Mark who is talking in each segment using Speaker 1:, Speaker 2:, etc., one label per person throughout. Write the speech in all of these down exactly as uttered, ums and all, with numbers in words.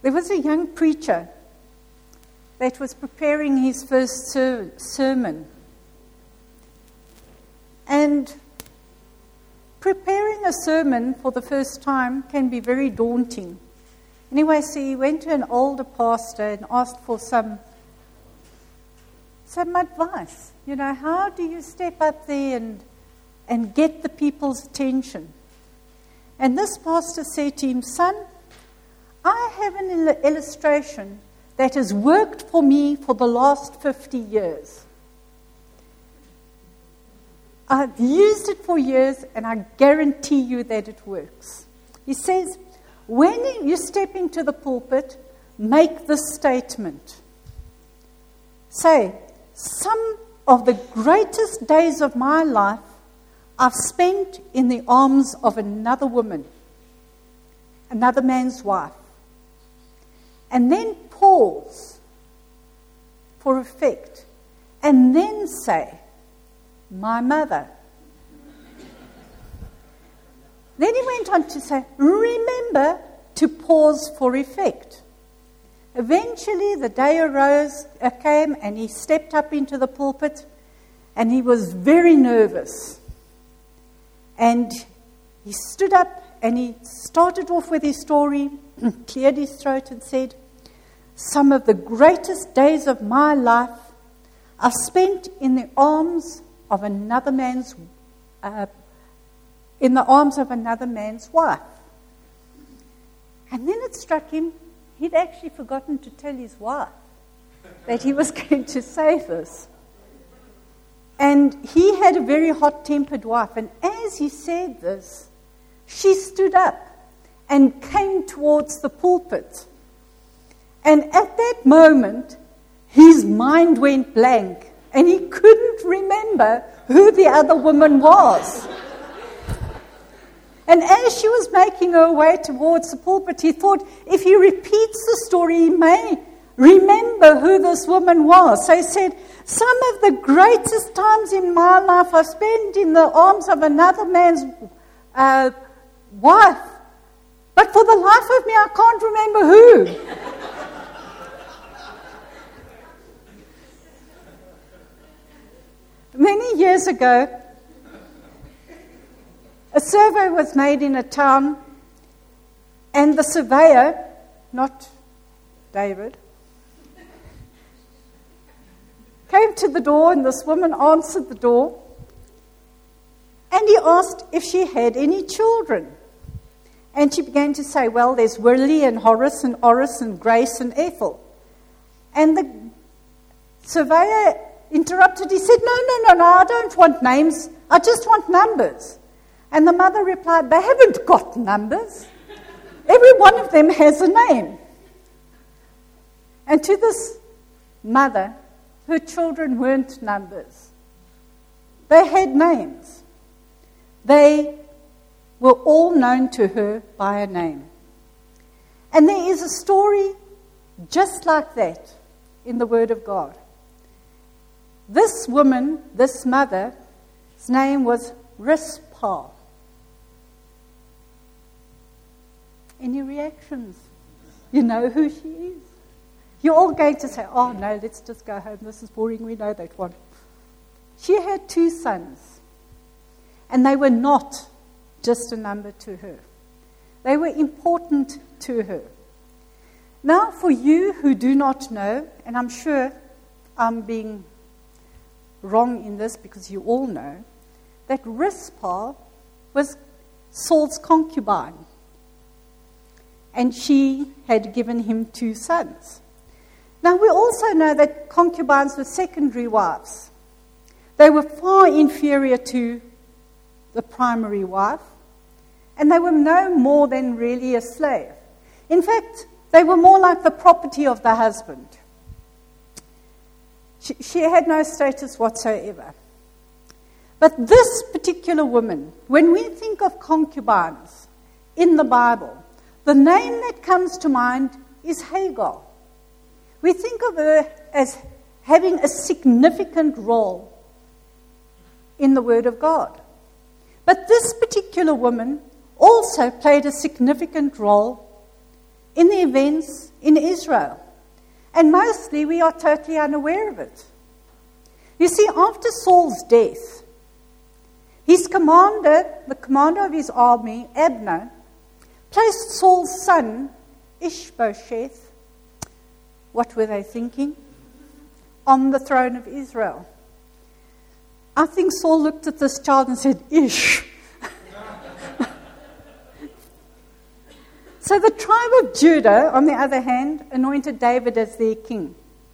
Speaker 1: There was a young preacher that was preparing his first ser- sermon. And preparing a sermon for the first time can be very daunting. Anyway, so he went to an older pastor and asked for some, some advice. You know, how do you step up there and, and get the people's attention? And this pastor said to him, son, I have an il- illustration that has worked for me for the last fifty years. I've used it for years, and I guarantee you that it works. He says, when you step into the pulpit, make this statement. Say, some of the greatest days of my life I've spent in the arms of another woman, another man's wife. And then pause for effect, and then say, my mother. Then he went on to say, remember to pause for effect. Eventually the day arose, uh, came, and he stepped up into the pulpit, and he was very nervous. And he stood up and he started off with his story, cleared his throat and said, some of the greatest days of my life are spent in the arms of another man's, uh, in the arms of another man's wife. And then it struck him, he'd actually forgotten to tell his wife that he was going to say this. And he had a very hot-tempered wife. And as he said this, she stood up and came towards the pulpit. And at that moment, his mind went blank. And he couldn't remember who the other woman was. And as she was making her way towards the pulpit, he thought, if he repeats the story, he may remember who this woman was. So he said, some of the greatest times in my life I spent in the arms of another man's uh, wife. But for the life of me, I can't remember who. Many years ago, a survey was made in a town, and the surveyor, not David, came to the door, and this woman answered the door, and he asked if she had any children. And she began to say, well, there's Willie and Horace and Oris and Grace and Ethel. And the surveyor interrupted. He said, no, no, no, no, I don't want names. I just want numbers. And the mother replied, they haven't got numbers. Every one of them has a name. And to this mother, her children weren't numbers. They had names. They were all known to her by a name. And there is a story just like that in the Word of God. This woman, this mother's name was Rizpah. Any reactions? You know who she is. You're all going to say, oh no, let's just go home. This is boring. We know that one. She had two sons. And they were not just a number to her. They were important to her. Now, for you who do not know, and I'm sure I'm being wrong in this because you all know, that Rizpah was Saul's concubine. And she had given him two sons. Now, we also know that concubines were secondary wives. They were far inferior to the primary wife, and they were no more than really a slave. In fact, they were more like the property of the husband. She, she had no status whatsoever. But this particular woman, when we think of concubines in the Bible, the name that comes to mind is Hagar. We think of her as having a significant role in the Word of God. But this particular woman also played a significant role in the events in Israel. And mostly we are totally unaware of it. You see, after Saul's death, his commander, the commander of his army, Abner, placed Saul's son, Ishbosheth, what were they thinking? On the throne of Israel. I think Saul looked at this child and said, Ish. So the tribe of Judah, on the other hand, anointed David as their king.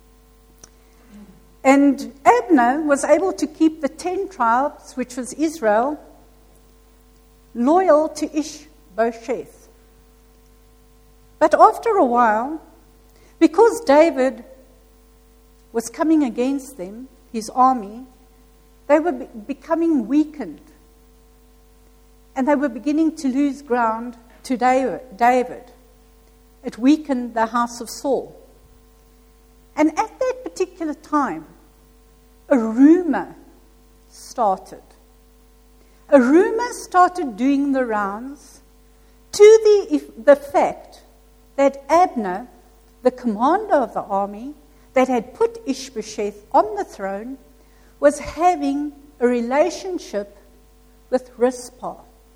Speaker 1: And Abner was able to keep the ten tribes, which was Israel, loyal to Ishbosheth. But after a while, because David was coming against them, his army, they were be- becoming weakened. And they were beginning to lose ground to David. It weakened the house of Saul. And at that particular time, a rumor started. A rumor started doing the rounds to the, the fact that Abner, the commander of the army, that had put Ishbosheth on the throne, was having a relationship with Rizpah.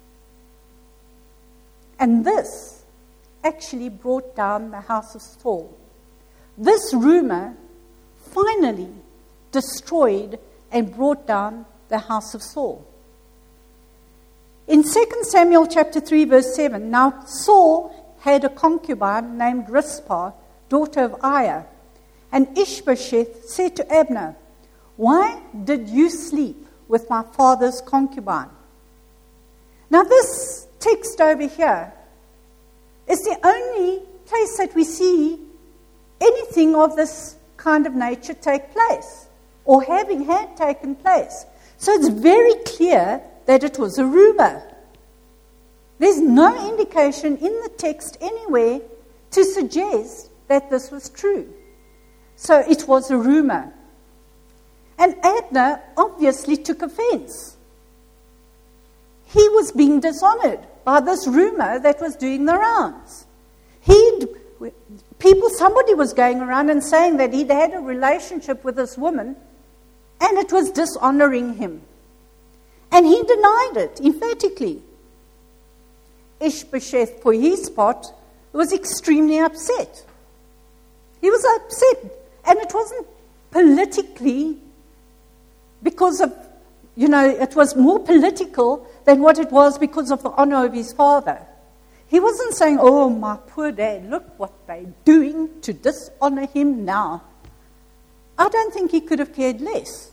Speaker 1: And this actually brought down the house of Saul. This rumor finally destroyed and brought down the house of Saul. In Second Samuel chapter three, verse seven, now Saul had a concubine named Rizpah, daughter of Aiah. And Ishbosheth said to Abner, "Why did you sleep with my father's concubine?" Now this text over here is the only place that we see anything of this kind of nature take place, or having had taken place. So it's very clear that it was a rumor. There's no indication in the text anywhere to suggest that this was true. So it was a rumor. And Abner obviously took offense. He was being dishonored by this rumor that was doing the rounds. He'd, people, somebody was going around and saying that he'd had a relationship with this woman, and it was dishonoring him. And he denied it emphatically. Ishbosheth, for his part, was extremely upset. He was upset, and it wasn't politically because of, you know, it was more political than what it was because of the honor of his father. He wasn't saying, "Oh, my poor dad, look what they're doing to dishonor him now." I don't think he could have cared less.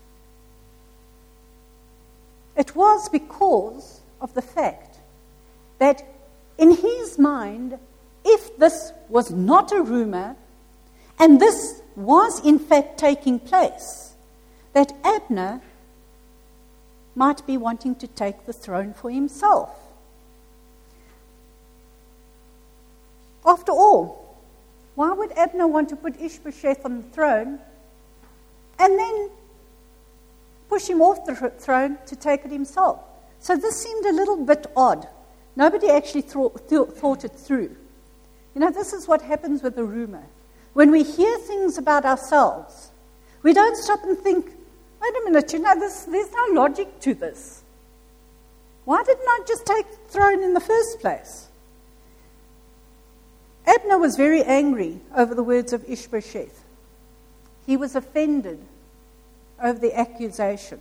Speaker 1: It was because of the fact that in his mind, if this was not a rumor, and this was in fact taking place, that Abner might be wanting to take the throne for himself. After all, why would Abner want to put Ishbosheth on the throne and then push him off the throne to take it himself? So this seemed a little bit odd. Nobody actually thought, thought it through. You know, this is what happens with a rumor. When we hear things about ourselves, we don't stop and think, wait a minute, you know, this, there's no logic to this. Why didn't I just take the throne in the first place? Abner was very angry over the words of Ishbosheth. He was offended over the accusation.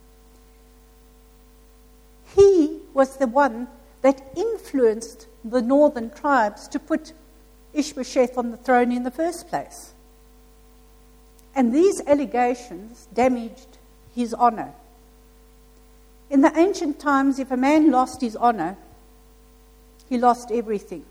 Speaker 1: He was the one that influenced the northern tribes to put Ishbosheth on the throne in the first place. And these allegations damaged his honor. In the ancient times, if a man lost his honor, he lost everything.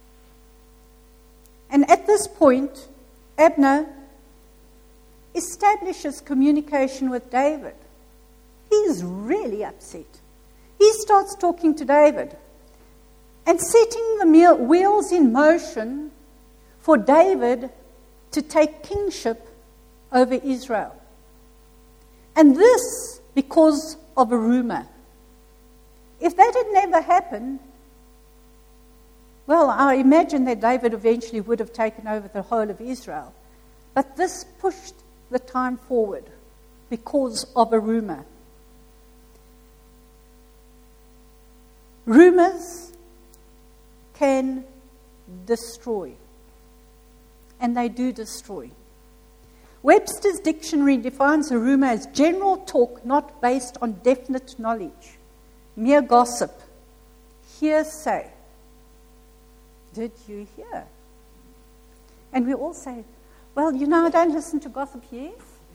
Speaker 1: And at this point, Abner establishes communication with David. He's really upset. He starts talking to David and setting the wheels in motion for David to take kingship over Israel. And this because of a rumor. If that had never happened, Well, I imagine that David eventually would have taken over the whole of Israel. But this pushed the time forward because of a rumor. Rumors can destroy. And they do destroy. Webster's dictionary defines a rumor as general talk not based on definite knowledge, mere gossip, hearsay. Did you hear? And we all say, well, you know, I don't listen to gossip, yes?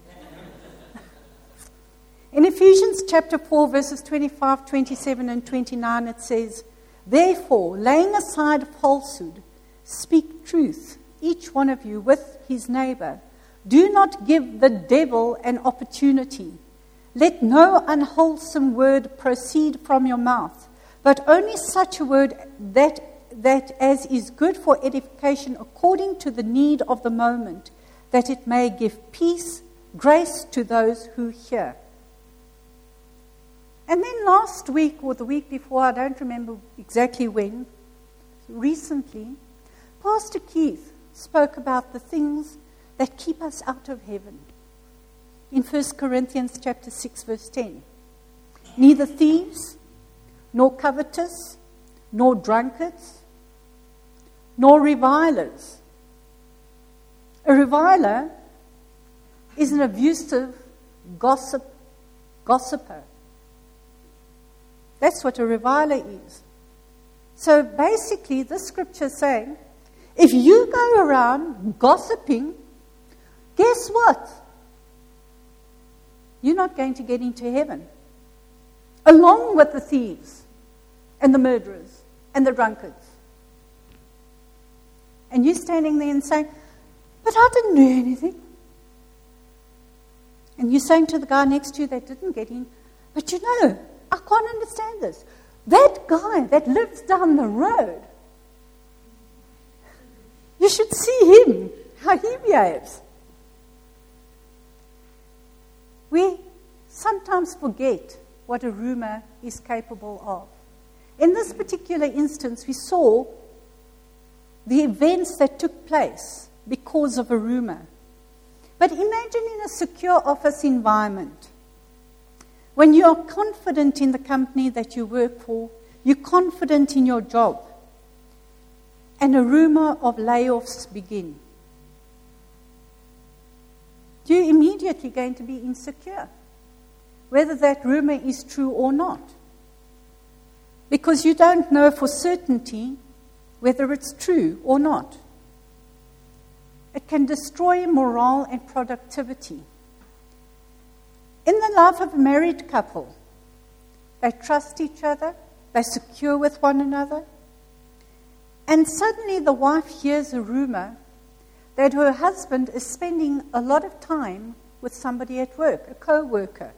Speaker 1: In Ephesians chapter four, verses twenty-five, twenty-seven, and twenty-nine, it says, therefore, laying aside falsehood, speak truth, each one of you with his neighbor. Do not give the devil an opportunity. Let no unwholesome word proceed from your mouth, but only such a word that, that as is good for edification according to the need of the moment, that it may give peace, grace to those who hear. And then last week or the week before, I don't remember exactly when, recently, Pastor Keith spoke about the things that keep us out of heaven. In First Corinthians chapter six, verse ten. Neither thieves, nor covetous, nor drunkards, nor revilers. A reviler is an abusive gossip, gossiper. That's what a reviler is. So basically, this scripture is saying, if you go around gossiping, guess what? You're not going to get into heaven. Along with the thieves and the murderers and the drunkards. And you're standing there and saying, but I didn't do anything. And you're saying to the guy next to you that didn't get in, but you know, I can't understand this. That guy that lives down the road, you should see him, how he behaves. We sometimes forget what a rumor is capable of. In this particular instance, we saw the events that took place because of a rumor. But imagine in a secure office environment, when you are confident in the company that you work for, you're confident in your job, and a rumor of layoffs begin. You're immediately going to be insecure, whether that rumor is true or not. Because you don't know for certainty whether it's true or not. It can destroy morale and productivity. In the life of a married couple, they trust each other, they're secure with one another, and suddenly the wife hears a rumor that her husband is spending a lot of time with somebody at work, a co-worker.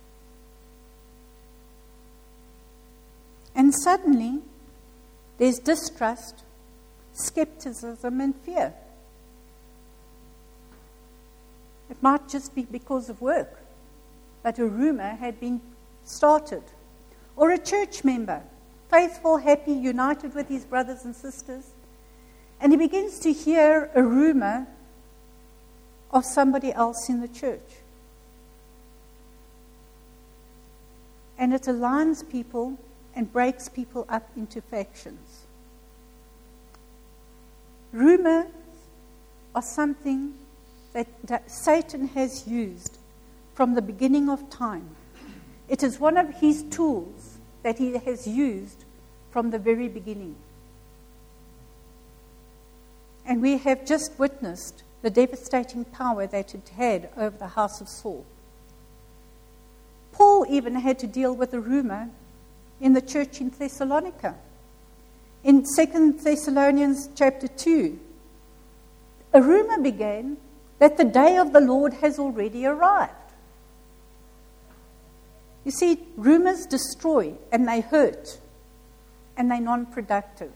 Speaker 1: And suddenly, there's distrust, skepticism, and fear. It might just be because of work, but a rumor had been started. Or a church member, faithful, happy, united with his brothers and sisters, and he begins to hear a rumor of somebody else in the church. And it aligns people and breaks people up into factions. Rumors are something that, that Satan has used from the beginning of time. It is one of his tools that he has used from the very beginning. And we have just witnessed the devastating power that it had over the house of Saul. Paul even had to deal with a rumor in the church in Thessalonica. In Second Thessalonians chapter two, a rumor began that the day of the Lord has already arrived. You see, rumors destroy and they hurt and they're non-productive.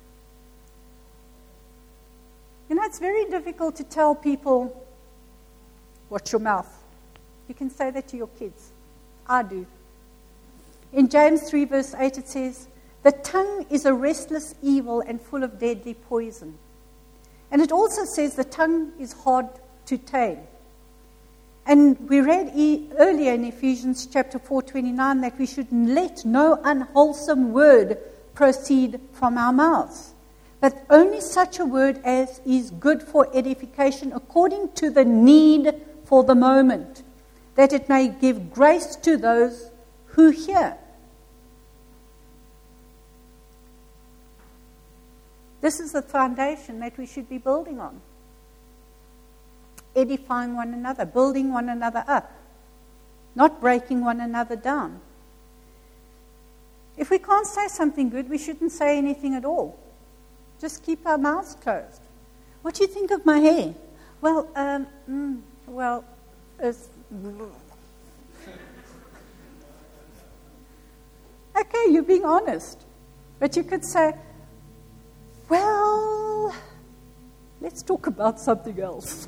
Speaker 1: You know, it's very difficult to tell people, watch your mouth. You can say that to your kids. I do. In James three verse eight it says, The tongue is a restless evil and full of deadly poison. And it also says the tongue is hard to tame. And we read e- earlier in Ephesians chapter four twenty-nine that we should let no unwholesome word proceed from our mouths, but only such a word as is good for edification according to the need for the moment, that it may give grace to those who hear. This is the foundation that we should be building on. Edifying one another, building one another up, not breaking one another down. If we can't say something good, we shouldn't say anything at all. Just keep our mouths closed. What do you think of my hair? Well, um, mm, well, it's... Okay, you're being honest. But you could say, well, let's talk about something else.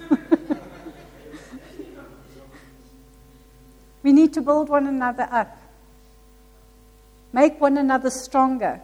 Speaker 1: We need to build one another up. Make one another stronger.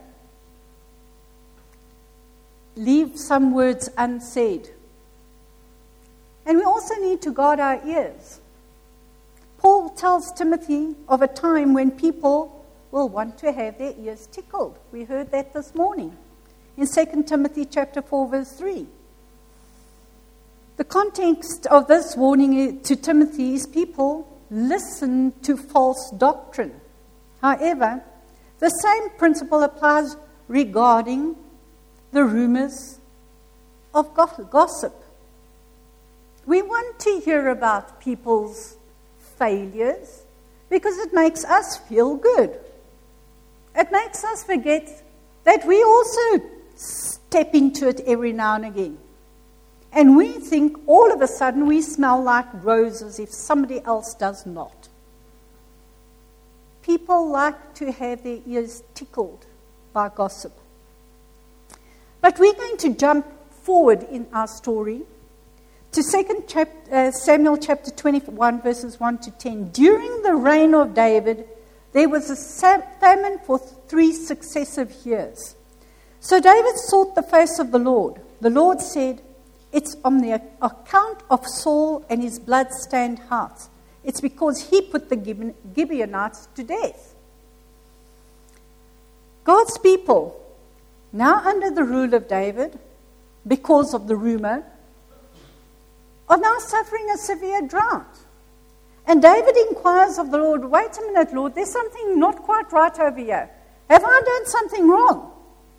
Speaker 1: Leave some words unsaid. And we also need to guard our ears. Paul tells Timothy of a time when people will want to have their ears tickled. We heard that this morning in Second Timothy chapter four, verse three. The context of this warning to Timothy is people listen to false doctrine. However, the same principle applies regarding the rumors of gossip. We want to hear about people's failures because it makes us feel good. It makes us forget that we also step into it every now and again. And we think all of a sudden we smell like roses if somebody else does not. People like to have their ears tickled by gossip. But we're going to jump forward in our story to Second Samuel chapter twenty-one, verses one to ten. During the reign of David, there was a famine for three successive years. So David sought the face of the Lord. The Lord said, "It's on the account of Saul and his blood-stained heart. It's because he put the Gibeonites to death." God's people, now under the rule of David, because of the rumor, are now suffering a severe drought. And David inquires of the Lord, "Wait a minute, Lord, there's something not quite right over here. Have I done something wrong?"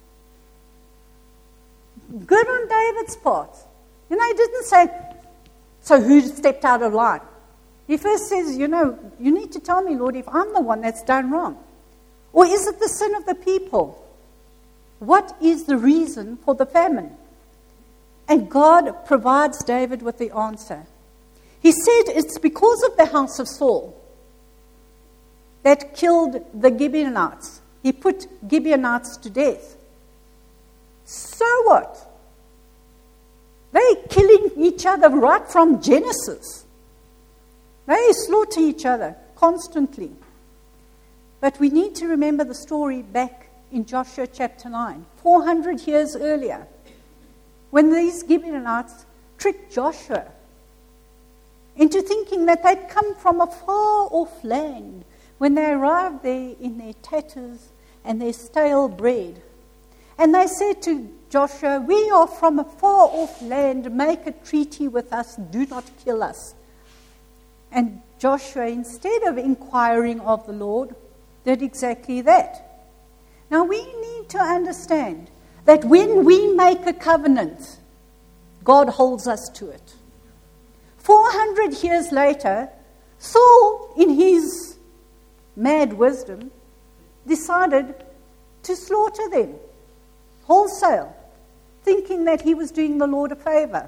Speaker 1: Good on David's part. You know, he didn't say, "So who stepped out of line?" He first says, you know, you need to tell me, Lord, if I'm the one that's done wrong. Or is it the sin of the people? What is the reason for the famine? And God provides David with the answer. He said it's because of the house of Saul that killed the Gibeonites. He put Gibeonites to death. So what? They're killing each other right from Genesis. They slaughter each other constantly. But we need to remember the story back in Joshua chapter nine, four hundred years earlier, when these Gibeonites tricked Joshua into thinking that they'd come from a far-off land when they arrived there in their tatters and their stale bread. And they said to Joshua, "We are from a far-off land. Make a treaty with us. Do not kill us." And Joshua, instead of inquiring of the Lord, did exactly that. Now we need to understand that when we make a covenant, God holds us to it. four hundred years later, Saul, in his mad wisdom, decided to slaughter them wholesale, thinking that he was doing the Lord a favor.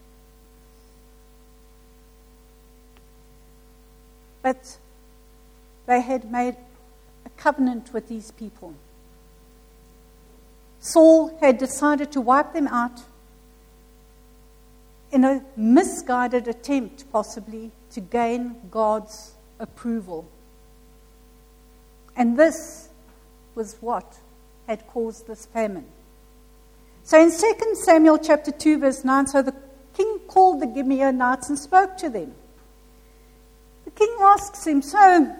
Speaker 1: But they had made a covenant with these people. Saul had decided to wipe them out in a misguided attempt, possibly, to gain God's approval. And this was what had caused this famine. So in Second Samuel chapter two, verse nine, so the king called the Gibeonites and spoke to them. The king asks him, so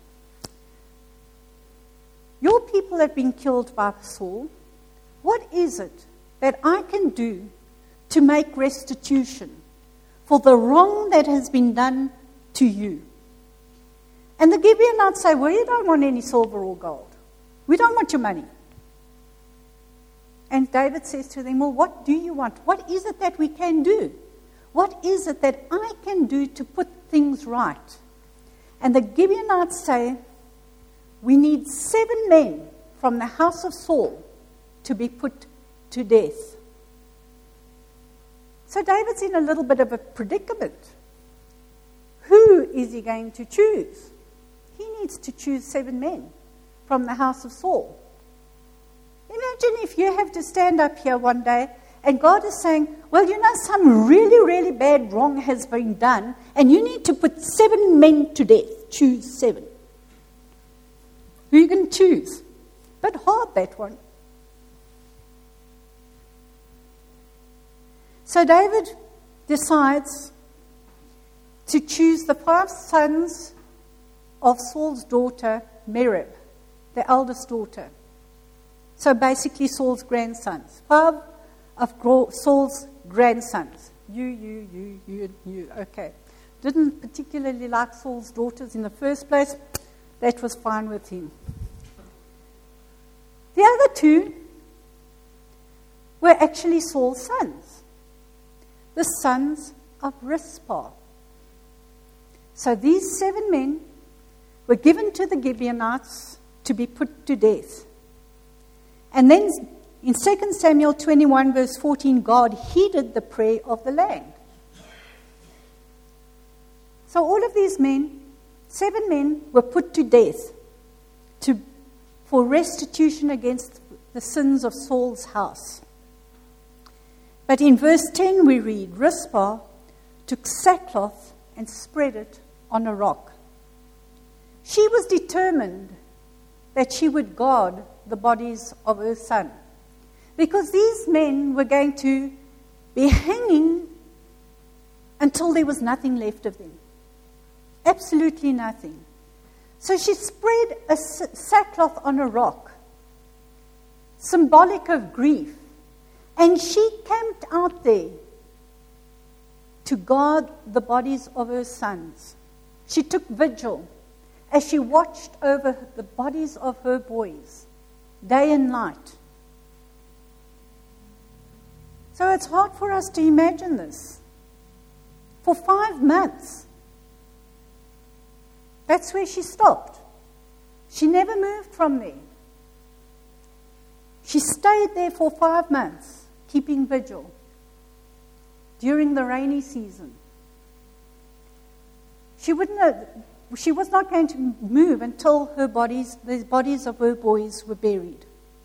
Speaker 1: your people have been killed by Saul. What is it that I can do to make restitution for the wrong that has been done to you? And the Gibeonites say, well, you don't want any silver or gold. We don't want your money. And David says to them, well, what do you want? What is it that we can do? What is it that I can do to put things right? And the Gibeonites say, we need seven men from the house of Saul to be put to death. So David's in a little bit of a predicament. Who is he going to choose? He needs to choose seven men from the house of Saul. Imagine if you have to stand up here one day and God is saying, well, you know, some really, really bad wrong has been done and you need to put seven men to death. Choose seven. Who are you going to choose? But hard, that one. So David decides to choose the five sons of Saul's daughter, Merab, the eldest daughter. So basically Saul's grandsons. Five of Saul's grandsons. You, you, you, you, and you. Okay. Didn't particularly like Saul's daughters in the first place. That was fine with him. The other two were actually Saul's sons. The sons of Rizpah. So these seven men were given to the Gibeonites to be put to death. And then in Second Samuel twenty-one, verse fourteen, God heeded the prayer of the land. So all of these men, seven men, were put to death to, for restitution against the sins of Saul's house. But in verse ten we read, Rizpah took sackcloth and spread it on a rock. She was determined that she would guard the bodies of her son, because these men were going to be hanging until there was nothing left of them. Absolutely nothing. So she spread a sackcloth on a rock, symbolic of grief, and she camped out there to guard the bodies of her sons. She took vigil as she watched over the bodies of her boys, day and night. So it's hard for us to imagine this. For five months, that's where she stopped. She never moved from there. She stayed there for five months, keeping vigil during the rainy season. She wouldn't have, she was not going to move until her bodies, the bodies of her boys were buried.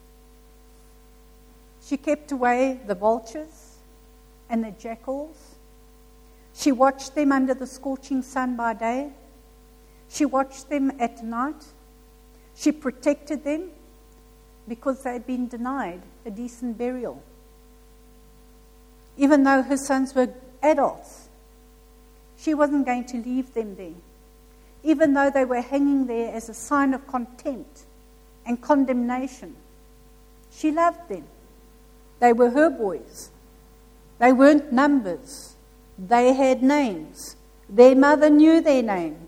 Speaker 1: She kept away the vultures and the jackals. She watched them under the scorching sun by day. She watched them at night. She protected them because they'd been denied a decent burial. Even though her sons were adults, she wasn't going to leave them there. Even though they were hanging there as a sign of contempt and condemnation, she loved them. They were her boys. They weren't numbers. They had names. Their mother knew their name.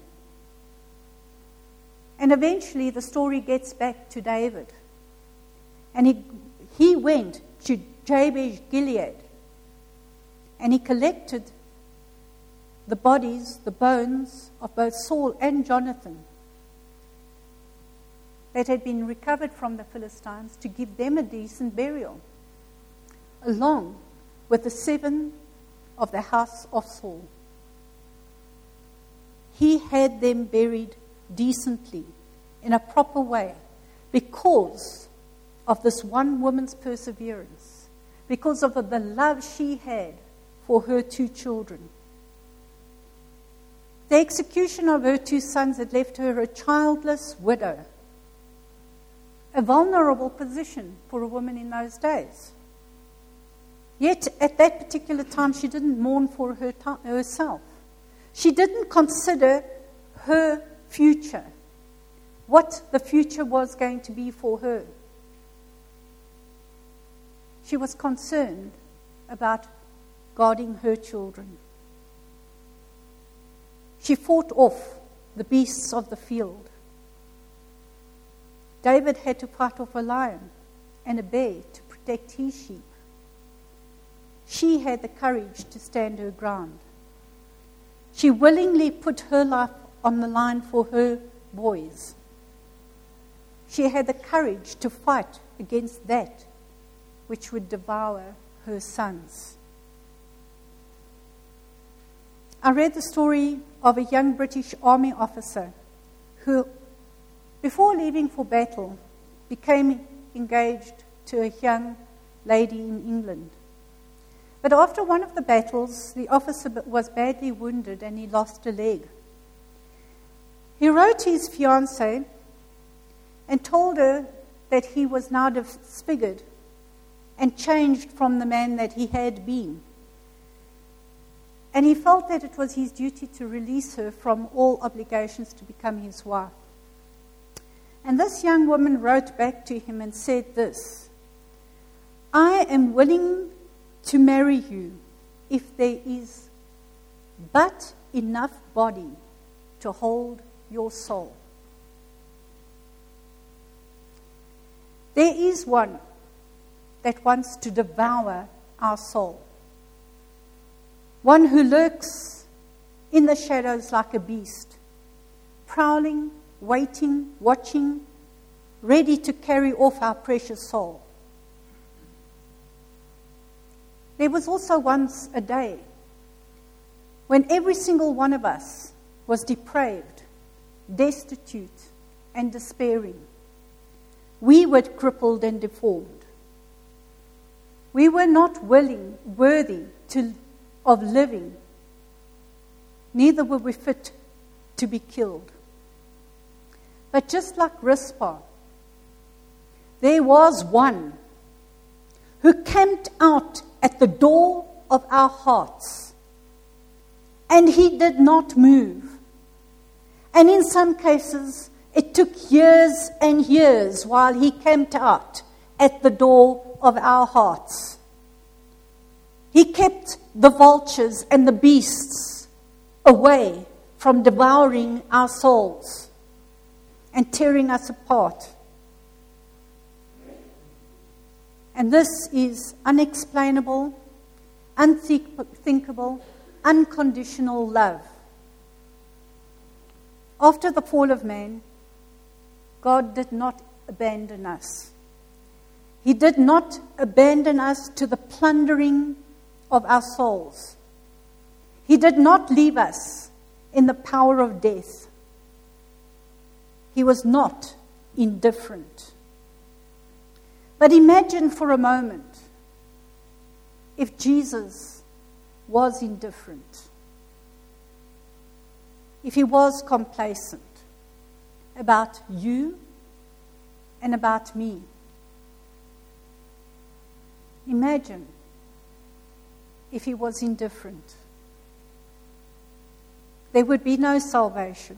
Speaker 1: And eventually the story gets back to David. And he, he went to Jabesh Gilead. And he collected the bodies, the bones of both Saul and Jonathan that had been recovered from the Philistines to give them a decent burial, along with the seven of the house of Saul. He had them buried decently, in a proper way, because of this one woman's perseverance, because of the love she had for her two children. The execution of her two sons had left her a childless widow, a vulnerable position for a woman in those days. Yet, at that particular time, she didn't mourn for her t- herself. She didn't consider her future, what the future was going to be for her. She was concerned about guarding her children. She fought off the beasts of the field. David had to fight off a lion and a bear to protect his sheep. She had the courage to stand her ground. She willingly put her life on the line for her boys. She had the courage to fight against that which would devour her sons. I read the story of a young British Army officer who, before leaving for battle, became engaged to a young lady in England. But after one of the battles, the officer was badly wounded and he lost a leg. He wrote to his fiancée and told her that he was now disfigured and changed from the man that he had been. And he felt that it was his duty to release her from all obligations to become his wife. And this young woman wrote back to him and said this: "I am willing to marry you if there is but enough body to hold your soul." There is one that wants to devour our soul. One who lurks in the shadows like a beast, prowling, waiting, watching, ready to carry off our precious soul. There was also once a day when every single one of us was depraved, destitute, and despairing. We were crippled and deformed. We were not willing, worthy to, of living. Neither were we fit to be killed. But just like Rizpah, there was one who camped out at the door of our hearts, and he did not move. And in some cases, it took years and years while he camped out at the door of our hearts. He kept the vultures and the beasts away from devouring our souls and tearing us apart. And this is unexplainable, unthinkable, unconditional love. After the fall of man, God did not abandon us. He did not abandon us to the plundering of our souls. He did not leave us in the power of death. He was not indifferent. But imagine for a moment if Jesus was indifferent, if he was complacent about you and about me. Imagine if he was indifferent. There would be no salvation.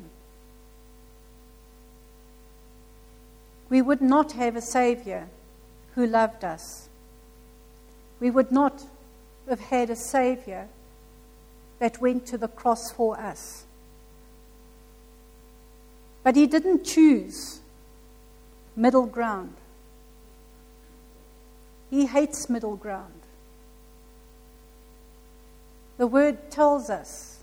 Speaker 1: We would not have a Savior who loved us. We would not have had a Savior that went to the cross for us. But he didn't choose middle ground. He hates middle ground. The word tells us,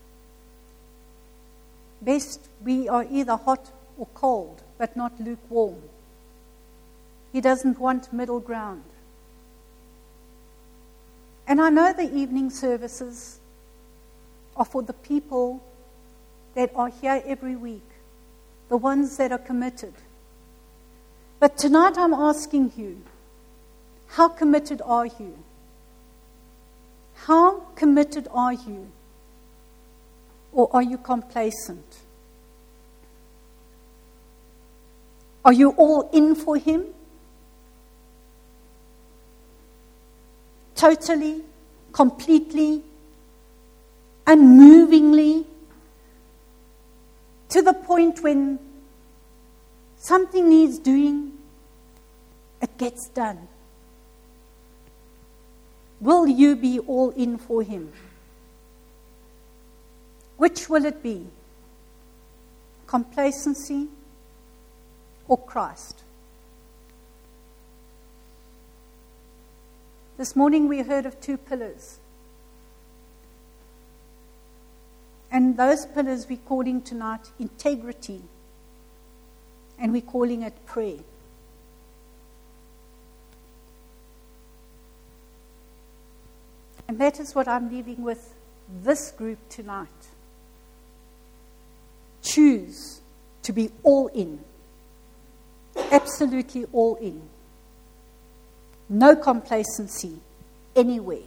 Speaker 1: best we are either hot or cold, but not lukewarm. He doesn't want middle ground. And I know the evening services are for the people that are here every week, the ones that are committed. But tonight I'm asking you, how committed are you? How committed are you? Or are you complacent? Are you all in for him? Totally, completely, unmovingly, to the point when something needs doing, it gets done. Will you be all in for him? Which will it be? Complacency or Christ? This morning we heard of two pillars. And those pillars we're calling tonight integrity. And we're calling it prayer. And that is what I'm leaving with this group tonight. Choose to be all in. Absolutely all in. No complacency anywhere.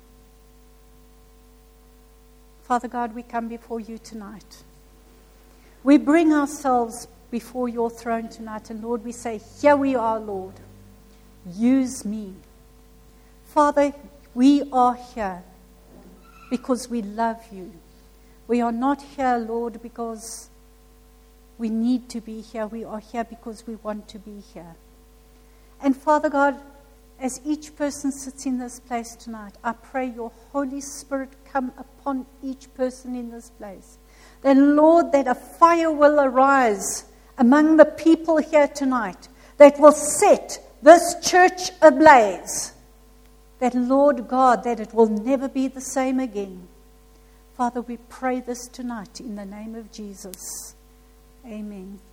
Speaker 1: Father God, we come before you tonight. We bring ourselves before your throne tonight. And Lord, we say, here we are, Lord. Use me. Father, we are here because we love you. We are not here, Lord, because we need to be here. We are here because we want to be here. And Father God, as each person sits in this place tonight, I pray your Holy Spirit come upon each person in this place. Then, Lord, that a fire will arise among the people here tonight that will set this church ablaze. That, Lord God, that it will never be the same again. Father, we pray this tonight in the name of Jesus. Amen.